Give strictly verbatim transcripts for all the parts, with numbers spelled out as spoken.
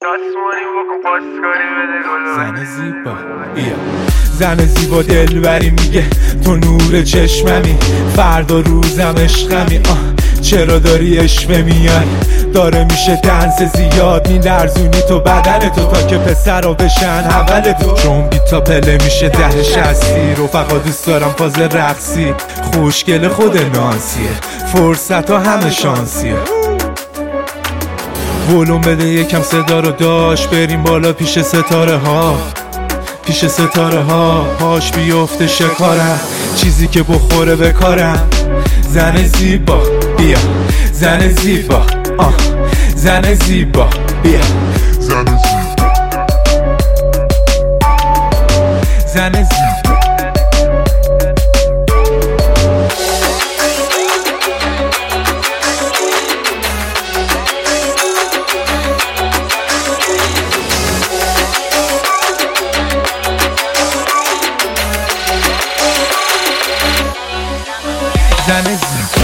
زن زیبا بیا زن زیبا دلبری میگه تو نور چشممی، فردا روزم عشقمی. آه چرا داری اشوه میای؟ داره میشه دنس زیاد میلرزونی تو بدن تو تا که پسر رو بشن اول تو، چون بی تا پله میشه ده شستی. رفقا دوست دارم فاز رقصی، خوشگل خود نانسیه، فرصت ها همه شانسیه. ولوم بده یکم صدا رو داشت، بریم بالا پیش ستاره ها، پیش ستاره ها. پاش بیفته شکارم، چیزی که بخوره بکارم. زن زیبا بیا زن زیبا، آه زن زیبا بیا زن زیبا، زن زیبا. زن زیبا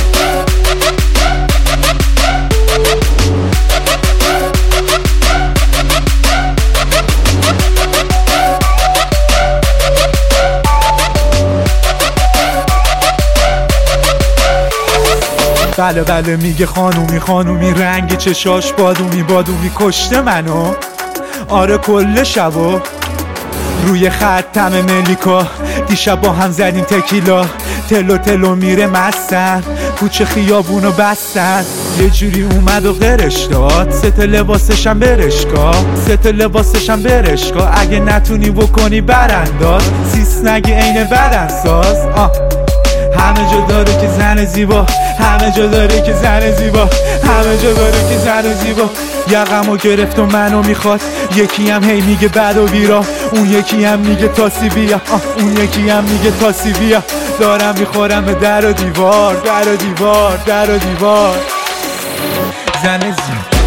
بله بله میگه خانومی خانومی، رنگ چشاش بادومی بادومی کشته منو. آره کل شبو روی خطم ملیکا دیشب با هم زدیم تکیلا، تلو تلو میره مستن، کوچه خیابونو بستن. یه جوری اومد و غرش داد، سه لباسشم برشگاه، سه لباسشم برشگاه. اگه نتونی بکنی برانداز، سیس نگی عین بدن ساز. آه همه جا داره که زن زیبا، همه جا داره که زن زیبا، همه جا داره که زن زیبا. یقمو گرفت و منو میخواد، یکی هم هی میگه بد و بیرا، اون یکی هم میگه تاسی بیا، اون یکی هم میگه تاسی بیا. دارم میخورم به در و دیوار، در و دیوار، در و دیوار. زن زیبا